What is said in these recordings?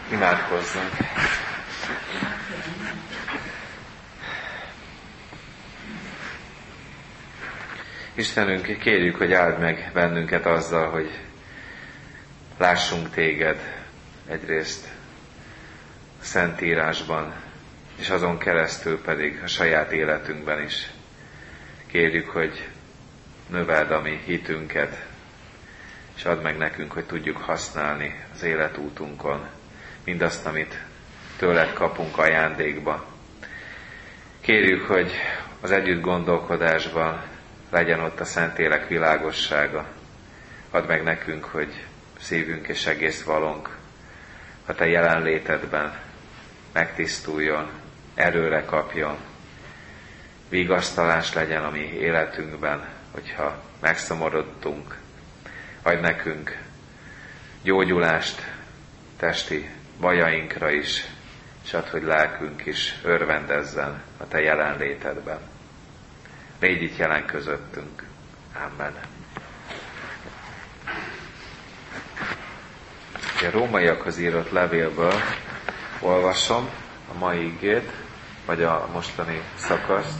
Imádkozzunk. Istenünk, kérjük, hogy áld meg bennünket azzal, hogy lássunk Téged egyrészt a Szentírásban, és azon keresztül pedig a saját életünkben is. Kérjük, hogy növeld a mi hitünket, és add meg nekünk, hogy tudjuk használni az életútunkon mindazt, amit tőled kapunk ajándékba. Kérjük, hogy az együtt gondolkodásban legyen ott a Szentlélek világossága. Add meg nekünk, hogy szívünk és egész valónk a te jelenlétedben megtisztuljon, erőre kapjon, vigasztalás legyen a mi életünkben, hogyha megszomorodtunk. Adj nekünk gyógyulást testi bajainkra is, és add, hogy lelkünk is örvendezzen a te jelenlétedben. Légy itt jelen közöttünk. Amen. A rómaiakhoz írott levélből olvasom a mai igét, vagy a mostani szakaszt.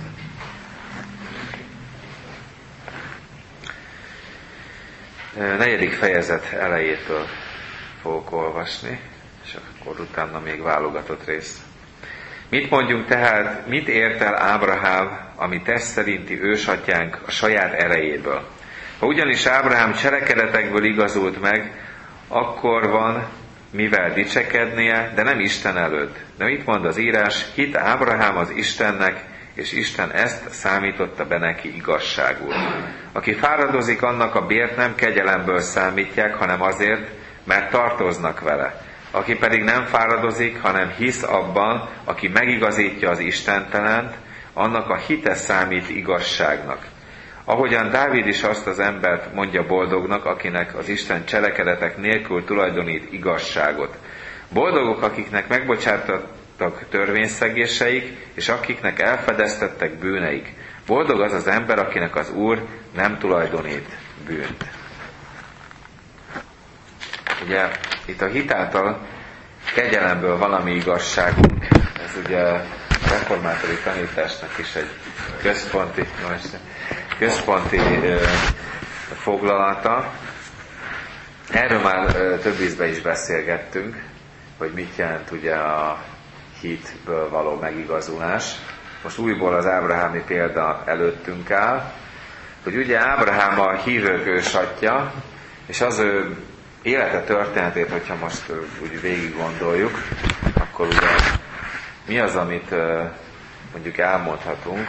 Negyedik fejezet elejétől fogok olvasni, és akkor utána még válogatott rész. Mit mondjunk tehát, mit ért el Ábrahám, ami test szerinti ősatyánk a saját erejéből? Ha ugyanis Ábrahám cselekedetekből igazult meg, akkor van mivel dicsekednie, de nem Isten előtt. De mit mond az írás? Hit Ábrahám az Istennek, és Isten ezt számította be neki igazságul. Aki fáradozik, annak a bért nem kegyelemből számítják, hanem azért, mert tartoznak vele. Aki pedig nem fáradozik, hanem hisz abban, aki megigazítja az istentelent, annak a hite számít igazságnak. Ahogyan Dávid is azt az embert mondja boldognak, akinek az Isten cselekedetek nélkül tulajdonít igazságot. Boldogok, akiknek megbocsátottak törvényszegéseik, és akiknek elfedeztettek bűneik. Boldog az az ember, akinek az Úr nem tulajdonít bűnt. Ugye itt a hit által kegyelemből valami igazságunk. Ez ugye a reformátori tanításnak is egy központi foglalata. Erről már több ízben is beszélgettünk, hogy mit jelent ugye a hitből való megigazulás. Most újból az ábrahámi példa előttünk áll, hogy ugye Ábrahám a hívők ősatja, és az ő élete történetét, hogyha most úgy végig gondoljuk, akkor ugye mi az, amit mondjuk elmondhatunk,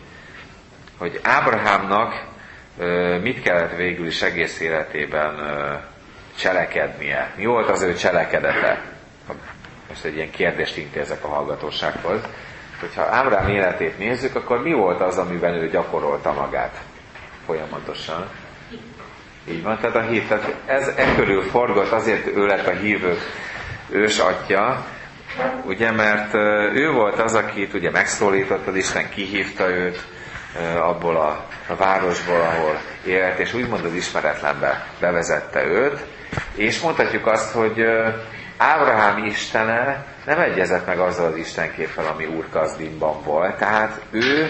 hogy Ábrahámnak mit kellett végül is egész életében cselekednie. Mi volt az ő cselekedete? Most egy ilyen kérdést intézek a hallgatósághoz. Hogyha Ábrahám életét nézzük, akkor mi volt az, amiben ő gyakorolta magát folyamatosan? Így van, tehát a hit, tehát ez körül forgott, azért ő lett a hívők ősatya, ugye, mert ő volt az, akit ugye megszólított, az Isten kihívta őt abból a városból, ahol élt, és úgymond az ismeretlenbe bevezette őt, és mondhatjuk azt, hogy Ábrahám istene nem egyezett meg azzal az istenképpel, ami Úr Kasdimban volt, tehát ő,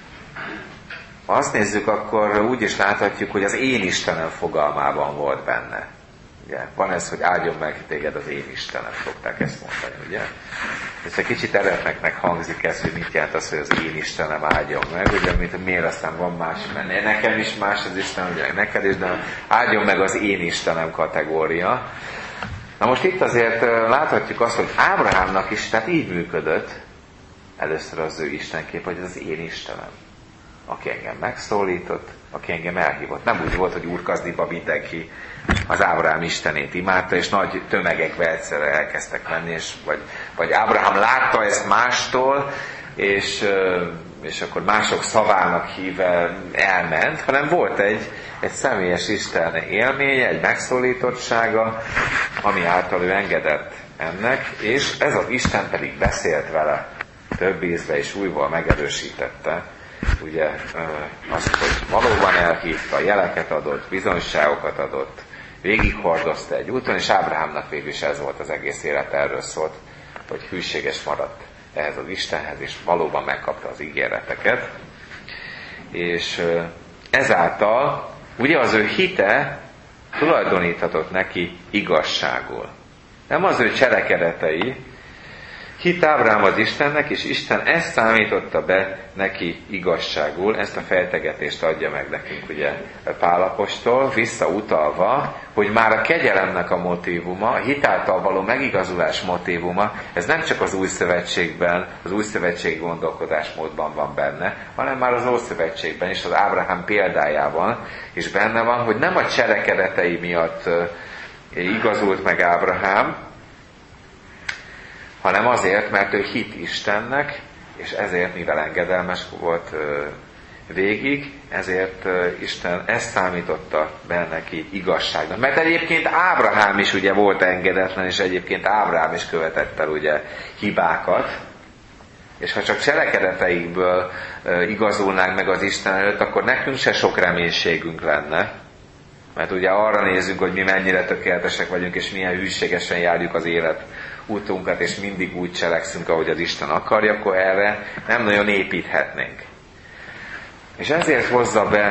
ha azt nézzük, akkor úgy is láthatjuk, hogy az én Istenem fogalmában volt benne. Ugye? Van ez, hogy áldjon meg téged az én Istenem, szokták ezt mondani, ugye? Ez egy kicsit eretneknek hangzik ez, hogy mit jelent az, hogy az én Istenem áldjon meg, ugye, mint miért aztán van más, mert nekem is más az Isten, ugye neked is, de áldjon meg az én Istenem kategória. Na most itt azért láthatjuk azt, hogy Ábrahámnak is, tehát így működött először az ő istenkép, hogy ez az én Istenem, aki engem megszólított, aki engem elhívott. Nem úgy volt, hogy Úr Kasdimban mindenki az Ábrahám istenét imádta, és nagy tömegekbe egyszerre elkezdtek menni, vagy Ábrahám látta ezt mástól, és akkor mások szavának híve elment, hanem volt egy személyes Isten élménye, egy megszólítottsága, ami által ő engedett ennek, és ez az Isten pedig beszélt vele több ízbe, és újból megerősítette, ugye azt, hogy valóban elhívta, jeleket adott, bizonyságokat adott, végighordozta egy úton, és Ábrahámnak végül is ez volt az egész élet, erről szólt, hogy hűséges maradt ehhez az Istenhez, és valóban megkapta az ígéreteket. És ezáltal ugye az ő hite tulajdoníthatott neki igazságul. Nem az ő cselekedetei, hit Ábrahám az Istennek, és Isten ezt számította be neki igazságul, ezt a fejtegetést adja meg nekünk ugye Pál apostol, visszautalva, hogy már a kegyelemnek a motívuma, a hit által való megigazulás motívuma, ez nem csak az új szövetségben, az új szövetségi gondolkodásmódban van benne, hanem már az Ószövetségben is, az Ábrahám példájában is benne van, hogy nem a cselekedetei miatt igazult meg Ábrahám, hanem azért, mert ő hit Istennek, és ezért, mivel engedelmes volt végig, ezért Isten ezt számította be neki igazságnak. Mert egyébként Ábrahám is ugye volt engedetlen, és egyébként Ábrahám is követett el ugye hibákat, és ha csak cselekedeteikből igazulnánk meg az Isten előtt, akkor nekünk se sok reménységünk lenne. Mert ugye arra nézünk, hogy mi mennyire tökéletesek vagyunk, és milyen hűségesen járjuk az élet útunkat, és mindig úgy cselekszünk, ahogy az Isten akarja, akkor erre nem nagyon építhetnénk. És ezért hozza be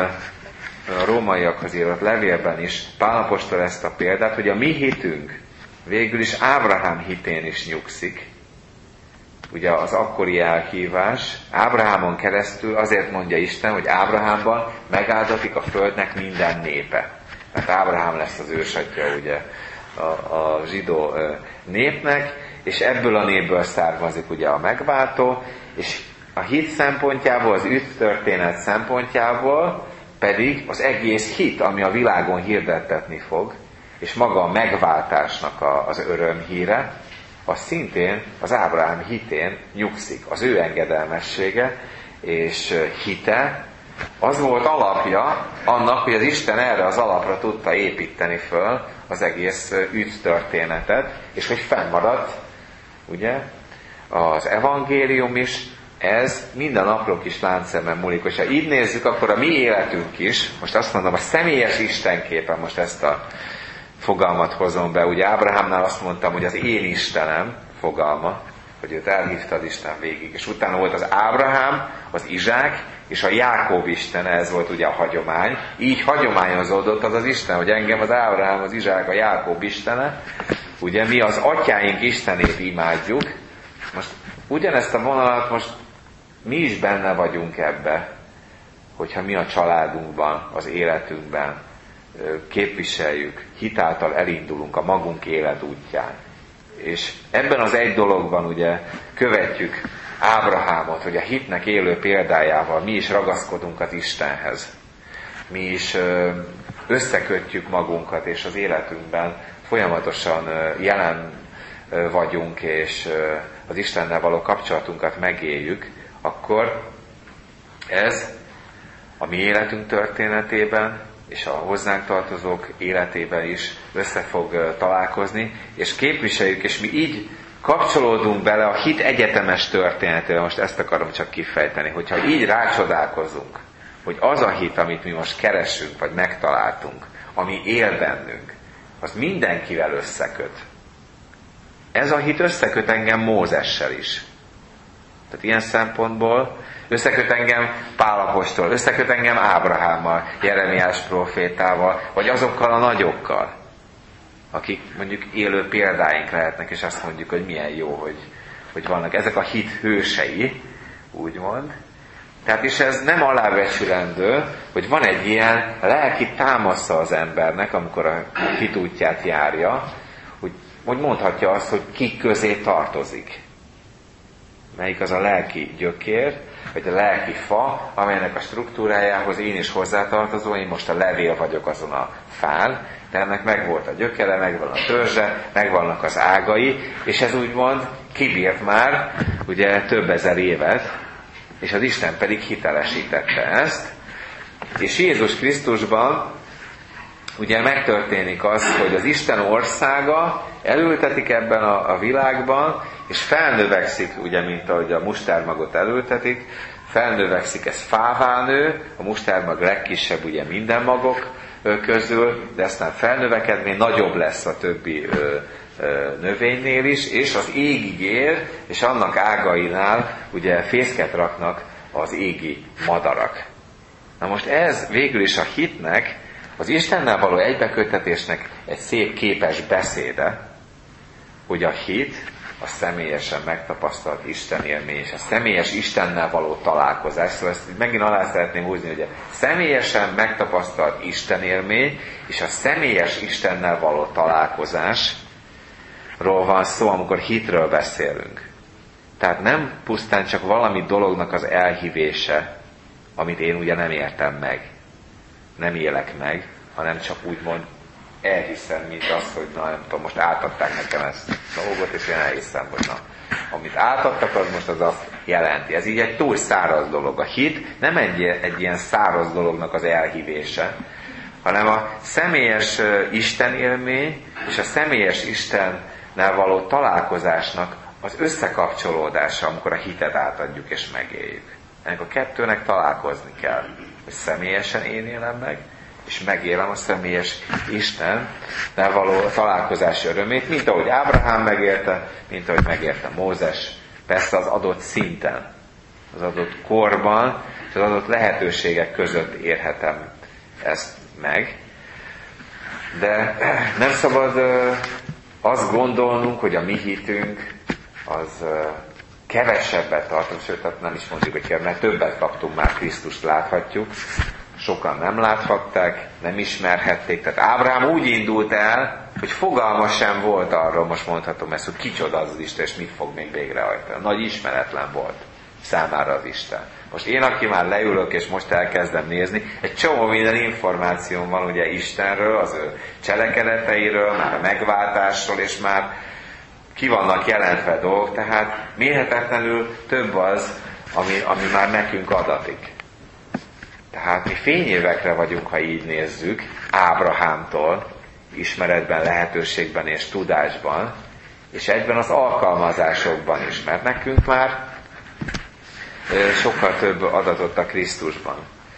a rómaiakhoz írott levélben is Pál apostol ezt a példát, hogy a mi hitünk végül is Ábrahám hitén is nyugszik. Ugye az akkori elhívás Ábrahámon keresztül azért mondja Isten, hogy Ábrahámban megáldatik a földnek minden népe. Mert Ábrahám lesz az ősatja ugye a zsidó népnek, és ebből a népből származik ugye a megváltó, és a hit szempontjából, az üdvtörténet szempontjából pedig az egész hit, ami a világon hirdettetni fog, és maga a megváltásnak az örömhíre, az szintén az Ábrahám hitén nyugszik. Az ő engedelmessége és hite, az volt alapja annak, hogy az Isten erre az alapra tudta építeni föl az egész üdvtörténetet, és hogy fennmaradt ugye az evangélium is, ez minden apró kis láncszemben múlik. És ha így nézzük, akkor a mi életünk is, most azt mondom, a személyes Istenképen most ezt a fogalmat hozom be. Ugye Ábrahámnál azt mondtam, hogy az én Istenem fogalma, hogy őt elhívta az Isten végig. És utána volt az Ábrahám, az Izsák, és a Jákob Istene, ez volt ugye a hagyomány. Így hagyományozódott az Isten, hogy engem az Ábrahám, az Izsák, a Jákob Istene. Ugye mi az atyáink Istenét imádjuk. Most ugyanezt a vonalat most mi is benne vagyunk ebbe, hogyha mi a családunkban, az életünkben képviseljük, hitáltal elindulunk a magunk életútján. És ebben az egy dologban ugye követjük Ábrahámot, hogy a hitnek élő példájával mi is ragaszkodunk az Istenhez. Mi is összekötjük magunkat, és az életünkben folyamatosan jelen vagyunk, és az Istennel való kapcsolatunkat megéljük, akkor ez a mi életünk történetében, és a hozzánk tartozók életében is össze fog találkozni, és képviseljük, és mi így kapcsolódunk bele a hit egyetemes történetébe. Most ezt akarom csak kifejteni, hogyha így rácsodálkozunk, hogy az a hit, amit mi most keresünk, vagy megtaláltunk, ami él bennünk, az mindenkivel összeköt. Ez a hit összeköt engem Mózessel is. Tehát ilyen szempontból összeköt engem Pál apostol, összeköt engem Ábrahámmal, Jeremiás prófétával, vagy azokkal a nagyokkal, akik mondjuk élő példáink lehetnek, és azt mondjuk, hogy milyen jó, hogy vannak ezek a hit hősei, úgymond. Tehát is ez nem alábecsülendő, hogy van egy ilyen lelki támasza az embernek, amikor a hit útját járja, hogy mondhatja azt, hogy ki közé tartozik. Melyik az a lelki gyökér, vagy a lelki fa, amelynek a struktúrájához én is hozzátartozom, én most a levél vagyok azon a fán, de ennek megvolt a gyökere, megvan a törzse, megvannak az ágai, és ez úgymond kibírt már ugye több ezer évet, és az Isten pedig hitelesítette ezt. És Jézus Krisztusban ugye megtörténik az, hogy az Isten országa elültetik ebben a világban, és felnövekszik, ugye, mint ahogy a mustármagot elültetik, felnövekszik, ez fává nő, a mustármag legkisebb ugye minden magok közül, de aztán felnövekedni, nagyobb lesz a többi növénynél is, és az égig ér, és annak ágainál ugye fészket raknak az égi madarak. Na most ez végül is a hitnek, az Istennel való egybeköttetésnek egy szép képes beszéde, hogy a hit a személyesen megtapasztalt Isten élmény, és a személyes Istennel való találkozás. Szóval ezt megint alá szeretném húzni, hogy a személyesen megtapasztalt Isten élmény, és a személyes Istennel való találkozásról van szó, amikor hitről beszélünk. Tehát nem pusztán csak valami dolognak az elhívése, amit én ugye nem értem meg, nem élek meg, hanem csak úgymond elhiszem, mint azt, hogy na, nem tudom, most átadták nekem ezt a dolgot, és én elhiszem, hogy na, amit átadtak, az most az azt jelenti. Ez így egy túl száraz dolog. A hit nem egy ilyen száraz dolognak az elhívése, hanem a személyes Isten élmény és a személyes Istennel való találkozásnak az összekapcsolódása, amikor a hitet átadjuk és megéljük. Ennek a kettőnek találkozni kell, hogy személyesen én élem meg, és megélem a személyes Istennel való találkozási örömét, mint ahogy Ábrahám megélte, mint ahogy megérte Mózes, persze az adott szinten, az adott korban, és az adott lehetőségek között érhetem ezt meg. De nem szabad azt gondolnunk, hogy a mi hitünk az kevesebbet tartunk, sőt, nem is mondjuk, hogy mert többet kaptunk már, Krisztust láthatjuk. Sokan nem láthatták, nem ismerhették. Tehát Ábrahám úgy indult el, hogy fogalma sem volt arról, most mondhatom ezt, hogy kicsoda az Isten, és mit fog még végrehajtani. Nagy ismeretlen volt számára az Isten. Most én, aki már leülök, és most elkezdem nézni, egy csomó minden információm van ugye Istenről, az ő cselekedeteiről, már a megváltásról, és már ki vannak jelentve dolgok, tehát mérhetetlenül több az, ami már nekünk adatik. Tehát mi fényévekre vagyunk, ha így nézzük, Ábrahámtól, ismeretben, lehetőségben és tudásban, és egyben az alkalmazásokban is, mert nekünk már sokkal több adatot a Krisztusban.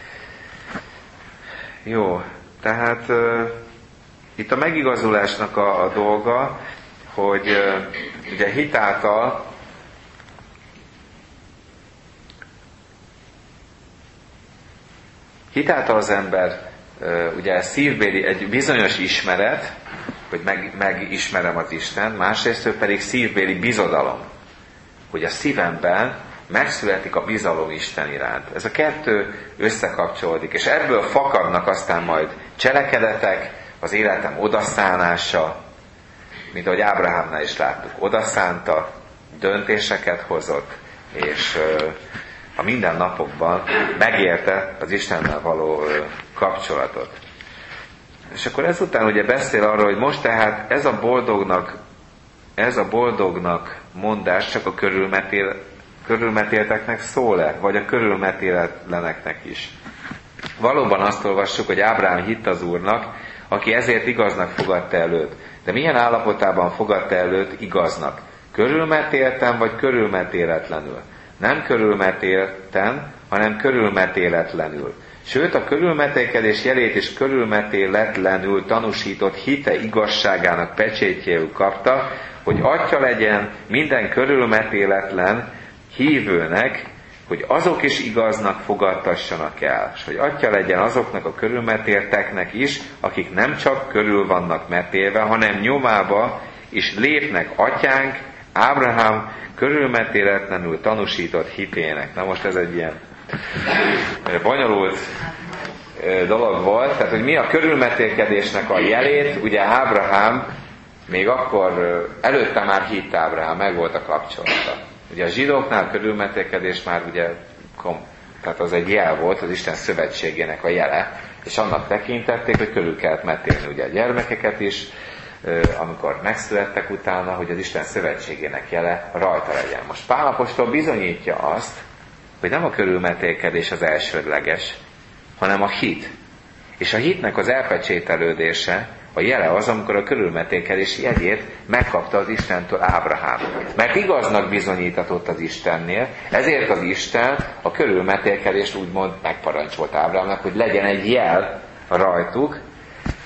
Jó, tehát itt a megigazulásnak a dolga, hogy ugye hitáltal az ember ugye szívbéli egy bizonyos ismeret, hogy megismerem az Isten, másrészt pedig szívbéli bizodalom, hogy a szívemben megszületik a bizalom Isten iránt. Ez a kettő összekapcsolódik, és ebből fakadnak aztán majd cselekedetek, az életem odaszánása, mint ahogy Ábrahámnál is láttuk, odaszánta, döntéseket hozott, és a mindennapokban megérte az Istennel való kapcsolatot. És akkor ezután ugye beszél arról, hogy most tehát ez a boldognak mondás csak a körülmetélteknek szól-e, vagy a körülmetéletleneknek is. Valóban azt olvassuk, hogy Ábrahám hitt az Úrnak, aki ezért igaznak fogadta előtt. De milyen állapotában fogadta előtt igaznak? Körülmetélten, vagy körülmetéletlenül? Nem körülmetélten, hanem körülmetéletlenül. Sőt, a körülmetélkedés jelét is körülmetéletlenül tanúsított hite igazságának pecsétjéül kapta, hogy atya legyen minden körülmetéletlen hívőnek, hogy azok is igaznak fogadtassanak el, és hogy atya legyen azoknak a körülmetélteknek is, akik nem csak körül vannak metélve, hanem nyomába is lépnek atyánk, Ábrahám körülmetéletlenül tanúsított hitének. Na most ez egy ilyen bonyolult dolog volt, tehát hogy mi a körülmetélkedésnek a jelét, ugye Ábrahám még akkor előtte már hitt Ábrahám, meg volt a kapcsolata. Ugye a zsidóknál a körülmetélkedés már ugye, tehát az egy jel volt, az Isten szövetségének a jele, és annak tekintették, hogy körül kellett metélni ugye a gyermekeket is, amikor megszülettek utána, hogy az Isten szövetségének jele rajta legyen. Most Pál apostol bizonyítja azt, hogy nem a körülmetélkedés az elsődleges, hanem a hit. És a hitnek az elpecsételődése, a jele az, amikor a körülmetélkedés jegyét megkapta az Istentől Ábrahám. Mert igaznak bizonyítatott az Istennél, ezért az Isten a körülmetélkedést úgymond megparancsolt Ábrahámnak, hogy legyen egy jel rajtuk,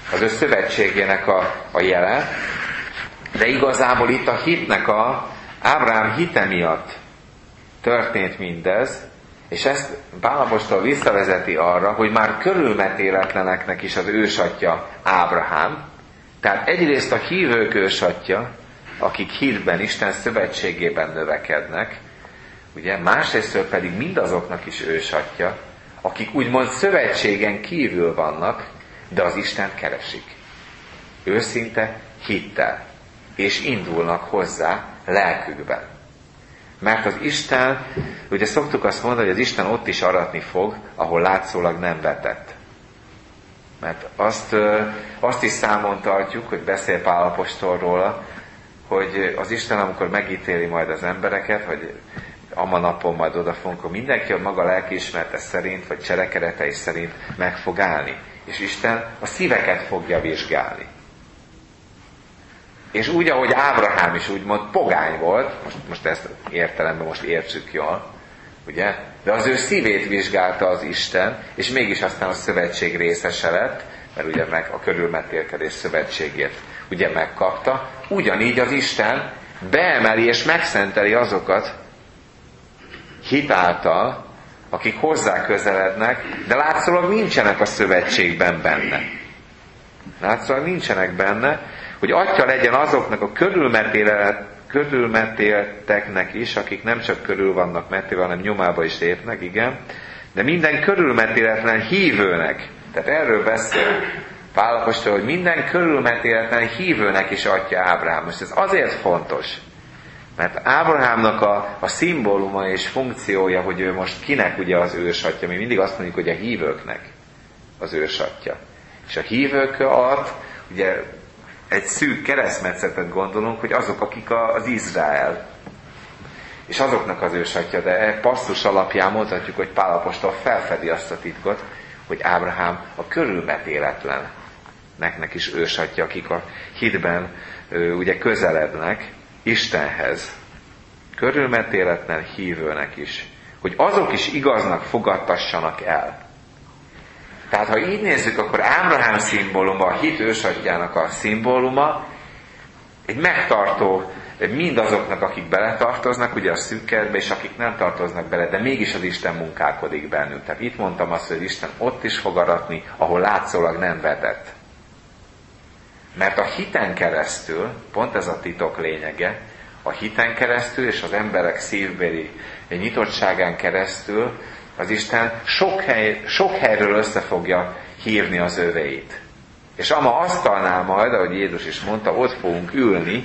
az ő szövetségének a jele, de igazából itt a hitnek Ábrahám hite miatt történt mindez, és ezt Pál apostol visszavezeti arra, hogy már körülmetéletleneknek is az ősatja Ábrahám. Tehát egyrészt a hívők ősatja, akik hitben, Isten szövetségében növekednek, ugye, másrésztől pedig mindazoknak is ősatja, akik úgymond szövetségen kívül vannak, de az Istent keresik. Őszinte hittel, és indulnak hozzá lelkükben. Mert az Isten, ugye szoktuk azt mondani, hogy az Isten ott is aratni fog, ahol látszólag nem vetett. Mert azt is számon tartjuk, hogy beszél Pál apostol róla, hogy az Isten, amikor megítéli majd az embereket, hogy ama napon majd oda fogunk, hogy mindenki a maga lelkiismerete szerint, vagy cselekedetei szerint meg fog állni. És Isten a szíveket fogja vizsgálni. És úgy, ahogy Ábrahám is úgymond pogány volt, most ezt értelemben most értsük jól, ugye? De az ő szívét vizsgálta az Isten, és mégis aztán a szövetség részese lett, mert ugye meg a körülmetélkedés szövetségét ugye megkapta, ugyanígy az Isten beemeli és megszenteli azokat hit által, akik hozzá közelednek, de látszólag nincsenek a szövetségben benne. Látszólag nincsenek benne, hogy atya legyen azoknak a körülmetélteknek is, akik nem csak körül vannak metélve, hanem nyomába is lépnek, igen, de minden körülmetéletlen hívőnek, tehát erről beszél Pál apostol, hogy minden körülmetéletlen hívőnek is atya Ábrahám. Most ez azért fontos, mert Ábrahámnak a szimbóluma és funkciója, hogy ő most kinek ugye az ősatja, mi mindig azt mondjuk, hogy a hívőknek az ősatja. És a hívők alatt ugye egy szűk keresztmetszetet gondolunk, hogy azok, akik az Izrael. És azoknak az ősatja, de passzus alapján mondhatjuk, hogy Pál apostol felfedi azt a titkot, hogy Ábrahám a körülmetéletleneknek is ősatja, akik a hitben ugye közelednek Istenhez. Körülmetéletlen hívőnek is. Hogy azok is igaznak fogadtassanak el. Tehát, ha így nézzük, akkor Ábrahám szimbóluma, a hit ősatjának a szimbóluma, egy megtartó mindazoknak, akik beletartoznak, ugye a szűk keretbe, és akik nem tartoznak bele, de mégis az Isten munkálkodik bennünk. Tehát itt mondtam azt, hogy Isten ott is fog aratni, ahol látszólag nem vetett. Mert a hiten keresztül, pont ez a titok lényege, a hiten keresztül és az emberek szívbeli nyitottságán keresztül az Isten sok helyről össze fogja hívni az övéit. És ama asztalnál majd, ahogy Jézus is mondta, ott fogunk ülni,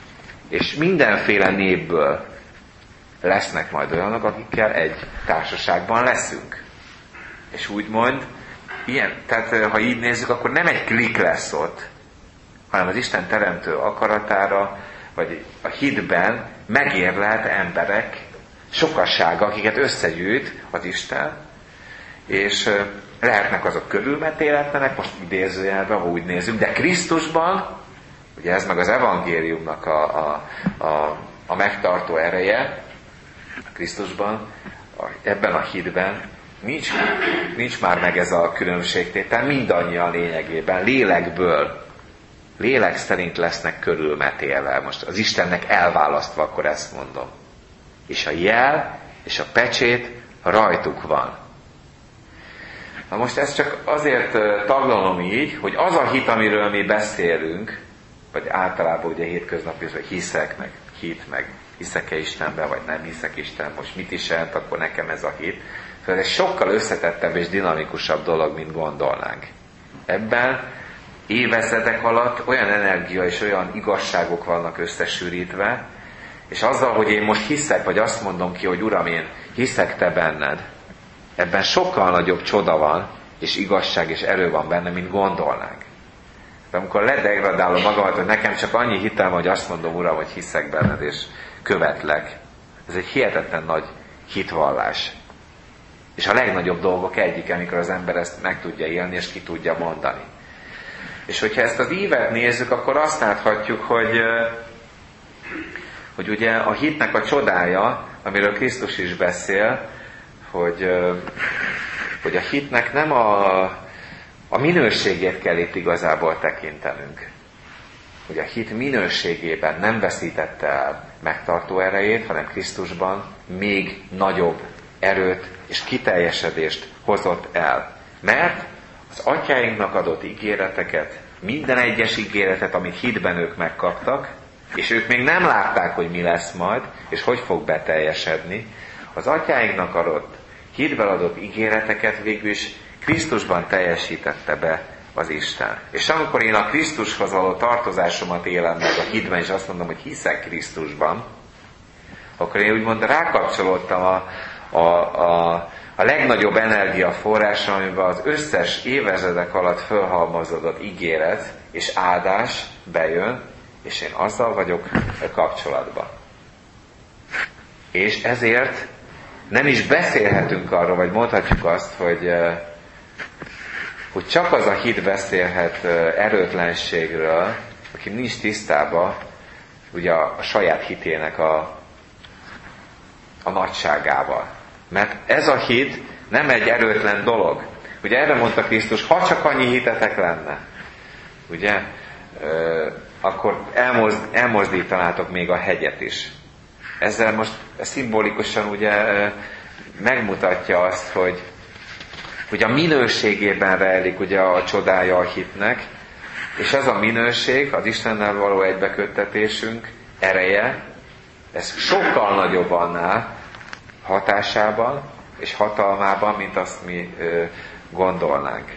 és mindenféle népből lesznek majd olyanok, akikkel egy társaságban leszünk. És úgymond, tehát ha így nézzük, akkor nem egy klik lesz ott, hanem az Isten teremtő akaratára, vagy a hitben megérlelt emberek sokassága, akiket összegyűjt az Isten, és lehetnek azok körülmetéletlenek, most idézőjelben, ha úgy nézzük, de Krisztusban, ugye ez meg az evangéliumnak a megtartó ereje, Krisztusban, ebben a hitben nincs már meg ez a különbségtétel, mindannyian lényegében, lélek szerint lesznek körülmetélve. Most az Istennek elválasztva, akkor ezt mondom. És a jel és a pecsét rajtuk van. Na most ezt csak azért taglalom így, hogy az a hit, amiről mi beszélünk, vagy általában ugye hétköznapi, hogy hiszek, meg hit, meg hiszek-e Istenben, vagy nem hiszek Istenben, most mit is jelent, akkor nekem ez a hit. Szóval ez sokkal összetettebb és dinamikusabb dolog, mint gondolnánk. Ebben évezredek alatt olyan energia és olyan igazságok vannak összesűrítve, és azzal, hogy én most hiszek, vagy azt mondom ki, hogy Uram, én hiszek Te benned, ebben sokkal nagyobb csoda van, és igazság és erő van benne, mint gondolnánk. De amikor ledegradálom magamat, hogy nekem csak annyi hitem, hogy azt mondom, Uram, hogy hiszek benned, és követlek. Ez egy hihetetlen nagy hitvallás. És a legnagyobb dolgok egyik, amikor az ember ezt meg tudja élni, és ki tudja mondani. És hogyha ezt az ívet nézzük, akkor azt láthatjuk, hogy ugye a hitnek a csodája, amiről Krisztus is beszél, hogy a hitnek nem A minőségét kell itt igazából tekintenünk. Hogy a hit minőségében nem veszítette el megtartó erejét, hanem Krisztusban még nagyobb erőt és kiteljesedést hozott el. Mert az atyáinknak adott ígéreteket, minden egyes ígéretet, amit hitben ők megkaptak, és ők még nem látták, hogy mi lesz majd, és hogy fog beteljesedni, az atyáinknak adott, hitben adott ígéreteket végül is Krisztusban teljesítette be az Isten. És amikor én a Krisztushoz való tartozásomat élem meg a hitben, és azt mondom, hogy hiszek Krisztusban, akkor én úgymond rákapcsolódtam a legnagyobb energiaforrásra, amiben az összes évezredek alatt fölhalmozódott ígéret és áldás bejön, és én azzal vagyok kapcsolatban. És ezért nem is beszélhetünk arról, vagy mondhatjuk azt, hogy csak az a hit beszélhet erőtlenségről, aki nincs tisztában ugye a saját hitének a nagyságával. Mert ez a hit nem egy erőtlen dolog. Ugye erre mondta Krisztus, ha csak annyi hitetek lenne, ugye, akkor elmozdítanátok még a hegyet is. Ezzel most szimbolikusan ugye megmutatja azt, hogy a minőségében rejlik ugye a csodája a hitnek, és ez a minőség, az Istennel való egybeköttetésünk ereje, ez sokkal nagyobb annál hatásában és hatalmában, mint azt mi gondolnánk.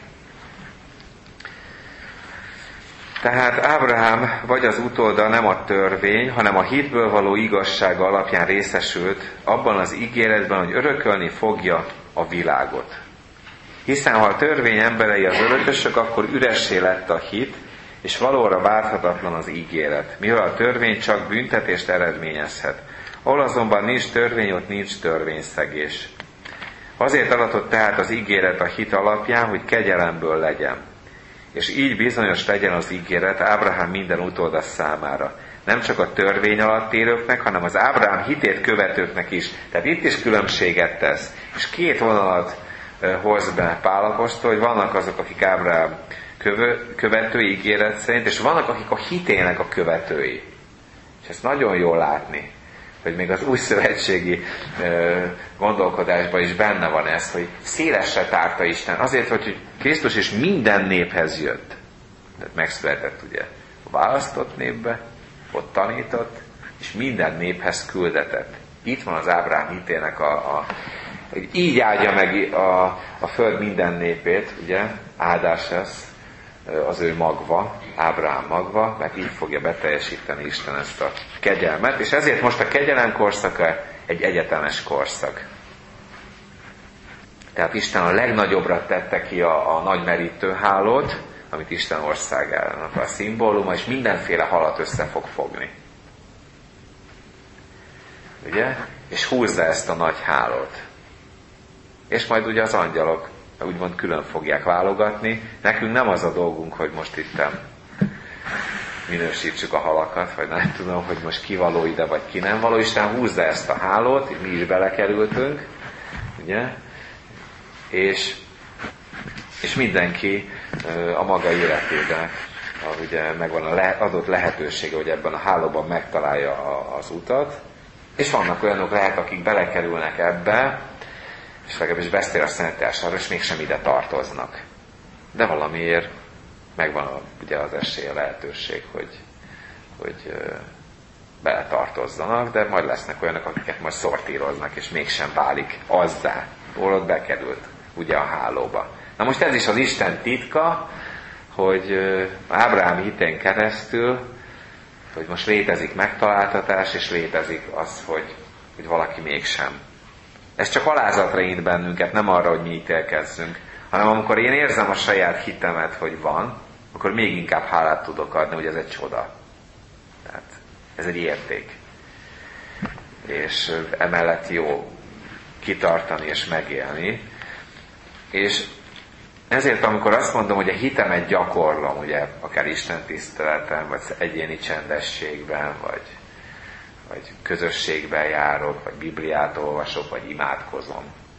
Tehát Ábrahám vagy az utóda nem a törvény, hanem a hitből való igazsága alapján részesült abban az ígéretben, hogy örökölni fogja a világot. Hiszen ha a törvény emberei az örökösök, akkor üressé lett a hit, és valóra válthatatlan az ígéret, mivel a törvény csak büntetést eredményezhet. Ahol azonban nincs törvény, ott nincs törvényszegés. Azért adatott tehát az ígéret a hit alapján, hogy kegyelemből legyen. És így bizonyos legyen az ígéret Ábrahám minden utóda számára. Nem csak a törvény alatt élőknek, hanem az Ábrahám hitét követőknek is. Tehát itt is különbséget tesz. És két vonalat hoz be Pál apostol, hogy vannak azok, akik Ábrahám követői ígéret szerint, és vannak, akik a hitének a követői. És ezt nagyon jól látni, hogy még az új szövetségi gondolkodásban is benne van ez, hogy szélesre tárta Isten. Azért, hogy Krisztus is minden néphez jött. Tehát megszületett ugye a választott népbe, ott tanított, és minden néphez küldetett. Itt van az Ábrahám hitének hogy így áldja meg a föld minden népét, ugye, áldás lesz az ő magva, Ábrahám magva, mert így fogja beteljesíteni Isten ezt a kegyelmet, és ezért most a kegyelem korszaka egy egyetemes korszak. Tehát Isten a legnagyobbra tette ki a nagy merítőhálót, amit Isten országának a szimbóluma, és mindenféle halat össze fog fogni. Ugye? És húzza ezt a nagy hálót. És majd ugye az angyalok úgymond külön fogják válogatni. Nekünk nem az a dolgunk, hogy most itt minősítsük a halakat, vagy nem tudom, hogy most ki való ide, vagy ki nem való. Isten húzza ezt a hálót, mi is belekerültünk, ugye? És mindenki a maga életében ugye megvan adott lehetősége, hogy ebben a hálóban megtalálja az utat, és vannak olyanok lehet, akik belekerülnek ebbe, és legalábbis beszél a Szentírásról, és mégsem ide tartoznak. De valamiért megvan ugye az esély, a lehetőség, hogy beletartozzanak, de majd lesznek olyanok, akiket majd szortíroznak, és mégsem válik azzá, hol ott bekerült ugye a hálóba. Na most ez is az Isten titka, hogy Ábrahám hitén keresztül, hogy most létezik megtaláltatás, és létezik az, hogy valaki mégsem. Ez csak alázatra int bennünket, nem arra, hogy mi ítélkezzünk, hanem amikor én érzem a saját hitemet, hogy van, akkor még inkább hálát tudok adni, hogy ez egy csoda. Tehát ez egy érték. És emellett jó kitartani és megélni. És ezért, amikor azt mondom, hogy a hitemet gyakorlom, ugye akár Isten tiszteleten, vagy egyéni csendességben, vagy közösségben járok, vagy Bibliát olvasok, vagy imádkozom.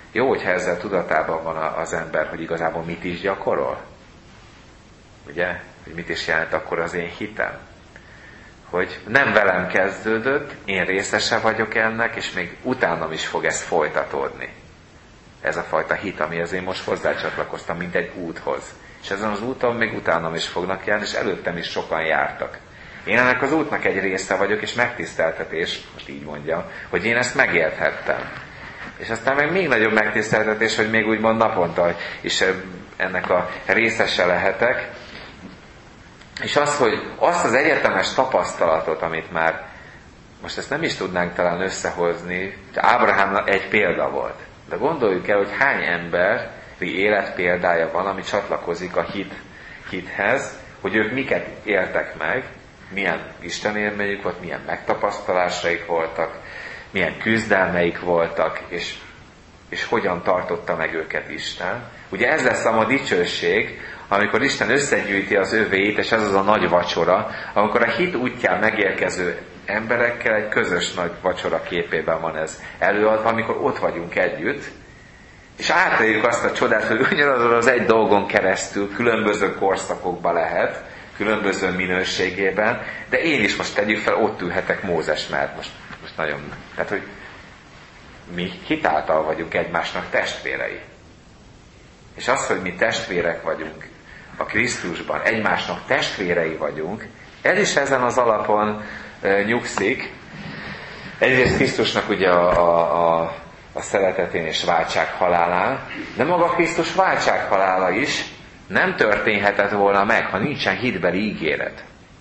Jó, hogyha ezzel tudatában van az ember, hogy igazából mit is gyakorol. Ugye? Hogy mit is jelent akkor az én hitem. Hogy nem velem kezdődött, én részese vagyok ennek, és még utánam is fog ez folytatódni. Ez a fajta hit, amihez én most hozzácsatlakoztam, mint egy úthoz. És ezen az úton még utánam is fognak járni, és előttem is sokan jártak. Én ennek az útnak egy része vagyok, és megtiszteltetés, most így mondjam, hogy én ezt megérthettem. És aztán meg még nagyobb megtiszteltetés, hogy még úgymond naponta is ennek a részese lehetek. És az, hogy azt az egyetemes tapasztalatot, amit már most ezt nem is tudnánk talán összehozni, Ábrahámnak egy példa volt. De gondoljuk el, hogy hány emberi életpéldája van, ami csatlakozik a hithez, hogy ők miket éltek meg, milyen Isten élményük volt, milyen megtapasztalásaik voltak, milyen küzdelmeik voltak, és hogyan tartotta meg őket Isten. Ugye ez lesz a ma dicsőség, amikor Isten összegyűjti az övéit, és ez az a nagy vacsora, amikor a hit útján megérkező emberekkel egy közös nagy vacsora képében van ez előadva, amikor ott vagyunk együtt, és átéljük azt a csodát, hogy ugyanazon az egy dolgon keresztül különböző korszakokban lehet, különböző minőségében, de én is most tegyük fel, ott ülhetek Mózes mellett. Most nagyon... Tehát, hogy mi hitáltal vagyunk egymásnak testvérei. És az, hogy mi testvérek vagyunk a Krisztusban, egymásnak testvérei vagyunk, ez is ezen az alapon nyugszik. Egyrészt Krisztusnak ugye a szeretetén és váltsághalálán, de maga Krisztus váltsághalála is nem történhetett volna meg, ha nincsen hitbeli ígéret,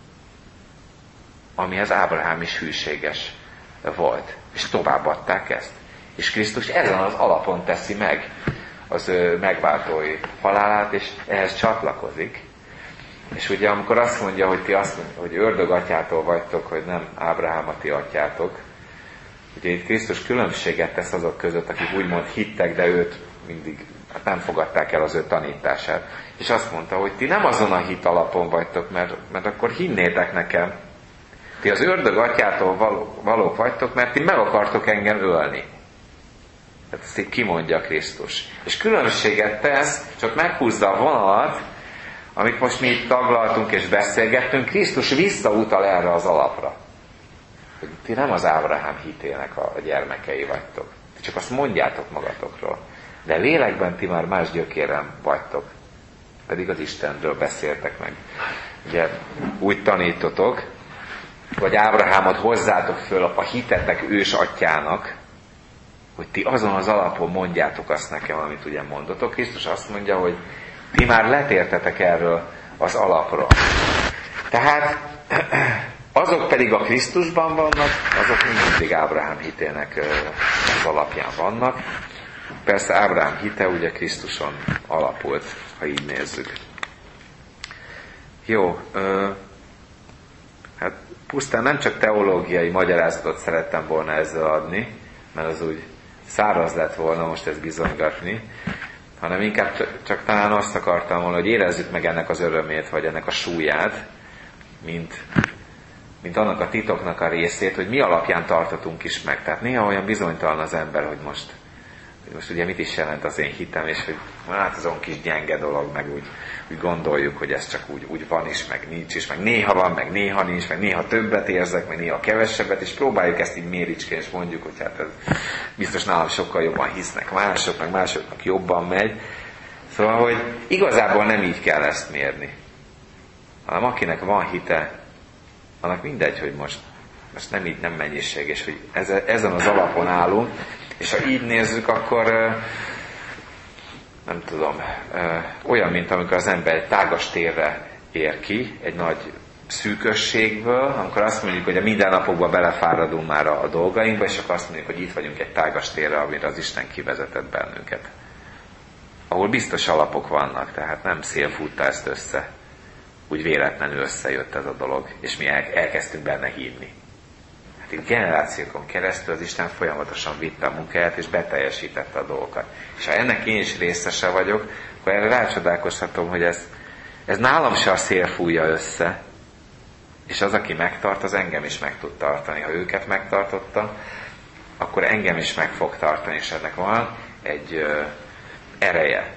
amihez Ábrahám is hűséges volt. És továbbadták ezt. És Krisztus ezen az alapon teszi meg az ő megváltói halálát, és ehhez csatlakozik. És ugye amikor azt mondja, hogy ti azt mondja, hogy ördög atyától vagytok, hogy nem Ábrahám a ti atyátok, ugye itt Krisztus különbséget tesz azok között, akik úgymond hittek, de őt mindig nem fogadták el az ő tanítását. És azt mondta, hogy ti nem azon a hit alapon vagytok, mert akkor hinnétek nekem. Ti az ördög atyától valók vagytok, mert ti meg akartok engem ölni. Tehát ezt így kimondja Krisztus. És különbséget tesz, csak meghúzza a vonalat, amit most mi itt taglaltunk és beszélgettünk, Krisztus visszautal erre az alapra. Hogy ti nem az Ábrahám hitének a gyermekei vagytok. Ti csak azt mondjátok magatokról. De lélekben ti már más gyökéren vagytok. Pedig az Istenről beszéltek meg. Ugye úgy tanítotok, vagy Ábrahámot hozzátok föl a hitetek ős atyának, hogy ti azon az alapon mondjátok azt nekem, amit ugye mondotok. Krisztus azt mondja, hogy ti már letértetek erről az alapról. Tehát azok pedig a Krisztusban vannak, azok mindig Ábrahám hitének az alapján vannak. Persze Ábrahám hite ugye Krisztuson alapult, ha így nézzük. Jó, hát pusztán nem csak teológiai magyarázatot szerettem volna ezzel adni, mert az úgy száraz lett volna most ezt bizonygatni, hanem inkább csak talán azt akartam volna, hogy érezzük meg ennek az örömét, vagy ennek a súlyát, mint annak a titoknak a részét, hogy mi alapján tartatunk is meg. Tehát néha olyan bizonytalan az ember, hogy most ugye mit is jelent az én hitem, és hogy hát azon kis gyenge dolog, meg úgy gondoljuk, hogy ez csak úgy van is, meg nincs is, meg néha van, meg néha nincs, meg néha többet érzek, meg néha kevesebbet, és próbáljuk ezt így méricskén, és mondjuk, hogy hát ez biztos nálam sokkal jobban hisznek mások, meg másoknak jobban megy. Szóval, hogy igazából nem így kell ezt mérni. Hanem akinek van hite, annak mindegy, hogy most nem mennyiség, és hogy ezen az alapon állunk, és ha így nézzük, akkor nem tudom, olyan, mint amikor az ember egy tágas térre ér ki, egy nagy szűkösségből, amikor azt mondjuk, hogy a mindennapokban belefáradunk már a dolgainkba, és akkor azt mondjuk, hogy itt vagyunk egy tágas térre, amire az Isten kivezetett bennünket. Ahol biztos alapok vannak, tehát nem szél futta ezt össze. Úgy véletlenül összejött ez a dolog, és mi elkezdtünk benne hinni. Hát itt generációkon keresztül az Isten folyamatosan vitte a munkáját, és beteljesítette a dolgokat. És ha ennek én is részese vagyok, akkor erre rácsodálkozhatom, hogy ez nálam se a szél fújja össze, és az, aki megtart, az engem is meg tud tartani. Ha őket megtartotta, akkor engem is meg fog tartani, és ennek van egy ereje.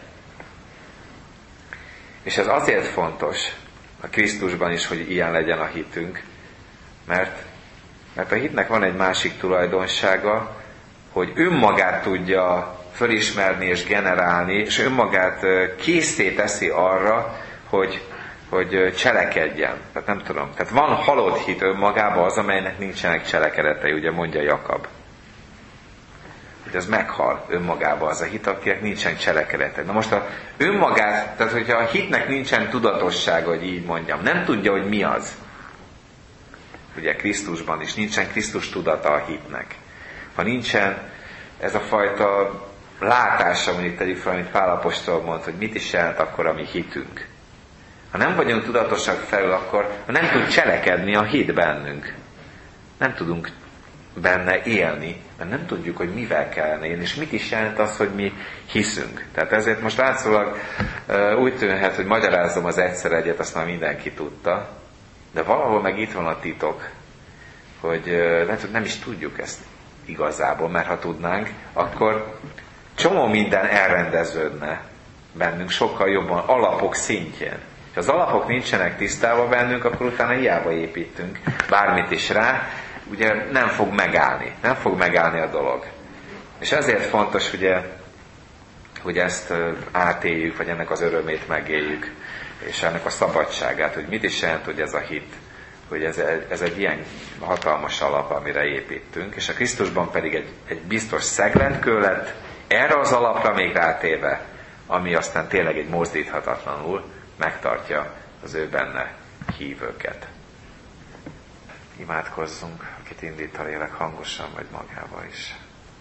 És ez azért fontos a Krisztusban is, hogy ilyen legyen a hitünk, mert a hitnek van egy másik tulajdonsága, hogy önmagát tudja fölismerni és generálni, és önmagát készé teszi arra, hogy cselekedjen. Tehát nem tudom. Tehát van halott hit önmagában az, amelynek nincsenek cselekedetei, ugye mondja Jakab. Hogy az meghal önmagában az a hit, akinek nincsen cselekedete. Na most a önmagát, tehát hogyha a hitnek nincsen tudatossága, hogy így mondjam, nem tudja, hogy mi az. Ugye Krisztusban is nincsen Krisztus tudata a hitnek. Ha nincsen ez a fajta látása, mondjuk tegyük fel, amit Pál apostol mond, hogy mit is jelent akkor a mi hitünk. Ha nem vagyunk tudatosak felül, akkor nem tud cselekedni a hit bennünk. Nem tudunk benne élni, mert nem tudjuk, hogy mivel kellene élni, és mit is jelent az, hogy mi hiszünk. Tehát ezért most látszólag úgy tűnhet, hogy magyarázom az egyszer egyet, azt már mindenki tudta, de valahol meg itt van a titok, hogy lehet, hogy nem is tudjuk ezt igazából, mert ha tudnánk, akkor csomó minden elrendeződne bennünk sokkal jobban, alapok szintjén. Ha az alapok nincsenek tisztában bennünk, akkor utána hiába építünk bármit is rá, ugye nem fog megállni a dolog. És ezért fontos, ugye, hogy ezt átéljük, vagy ennek az örömét megéljük, és ennek a szabadságát, hogy mit is jelent, hogy ez a hit, hogy ez egy ilyen hatalmas alap, amire építünk, és a Krisztusban pedig egy biztos szeglentkő lett, erre az alapra még rátéve, ami aztán tényleg egy mozdíthatatlanul megtartja az ő benne hívőket. Imádkozzunk, akit indít a lélek hangosan, vagy magával is.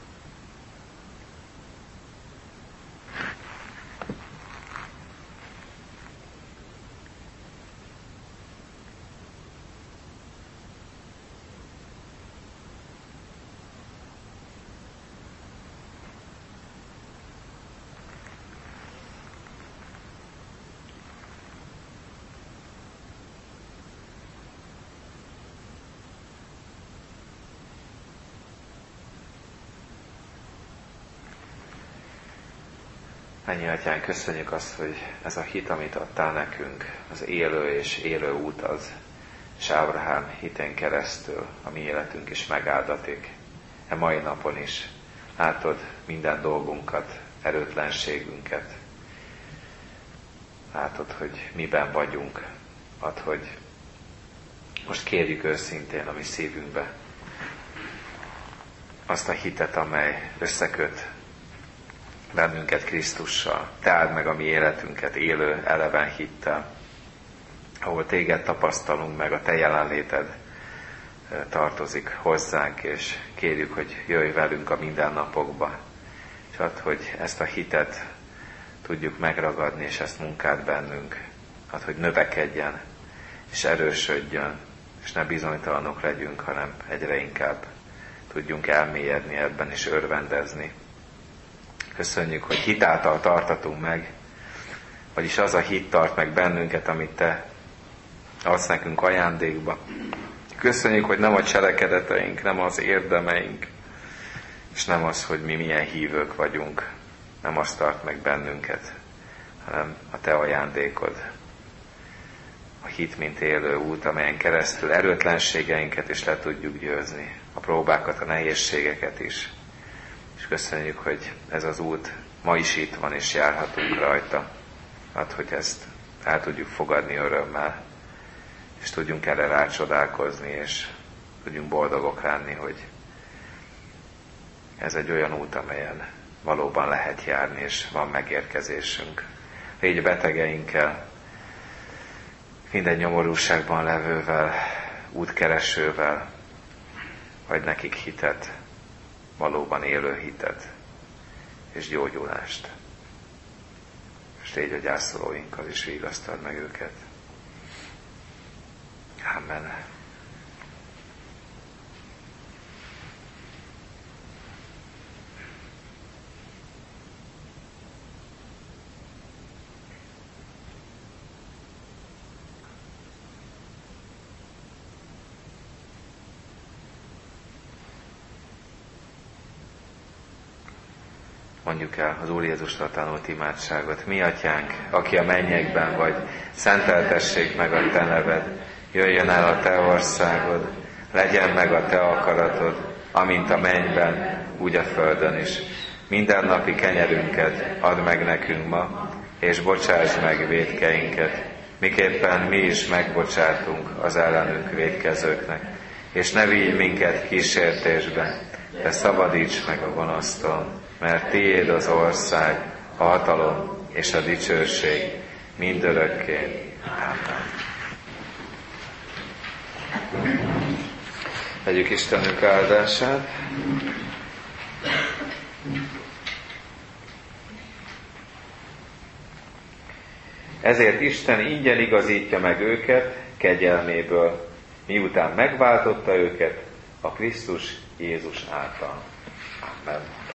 Mennyi Atyán, köszönjük azt, hogy ez a hit, amit adtál nekünk, az élő és élő út az, és Ábrahám hitén keresztül a mi életünk is megáldatik. E mai napon is látod minden dolgunkat, erőtlenségünket. Látod, hogy miben vagyunk. Add, hogy most kérjük őszintén a mi szívünkbe azt a hitet, amely összeköt bennünket Krisztussal. Te áld meg a mi életünket élő, eleven hittel, ahol téged tapasztalunk meg, a te jelenléted tartozik hozzánk, és kérjük, hogy jöjj velünk a mindennapokba, és add, hogy ezt a hitet tudjuk megragadni, és ezt munkád bennünk. Add, hogy növekedjen, és erősödjön, és ne bizonytalanok legyünk, hanem egyre inkább tudjunk elmélyedni ebben, és örvendezni. Köszönjük, hogy hit által tartatunk meg, vagyis az a hit tart meg bennünket, amit te adsz nekünk ajándékba. Köszönjük, hogy nem a cselekedeteink, nem az érdemeink, és nem az, hogy mi milyen hívők vagyunk, nem azt tart meg bennünket, hanem a te ajándékod. A hit, mint élő út, amelyen keresztül erőtlenségeinket is le tudjuk győzni, a próbákat, a nehézségeket is. És köszönjük, hogy ez az út ma is itt van, és járhatunk rajta. Hát, hogy ezt el tudjuk fogadni örömmel, és tudjunk erre rácsodálkozni, és tudjunk boldogok lenni, hogy ez egy olyan út, amelyen valóban lehet járni, és van megérkezésünk. Légy betegeinkkel, minden nyomorúságban levővel, útkeresővel, vagy nekik hitet, valóban élő hitet, és gyógyulást. És légy a gyászolóinkkal is vigasztald meg őket. Amen. mondjuk el az Úr Jézustól tanult imádságot. Mi atyánk, aki a mennyekben vagy, szenteltessék meg a te neved, jöjjön el a te országod, legyen meg a te akaratod, amint a mennyben, úgy a földön is. Mindennapi kenyerünket add meg nekünk ma, és bocsásd meg vétkeinket, miképpen mi is megbocsátunk az ellenünk vétkezőknek. És ne vigy minket kísértésbe, de szabadíts meg a gonosztól, mert tiéd az ország, a hatalom és a dicsőség mindörökké. Ámen. Vegyük Istenünk áldását. Ezért Isten ingyen igazítja meg őket kegyelméből, miután megváltotta őket a Krisztus Jézus által. Amen.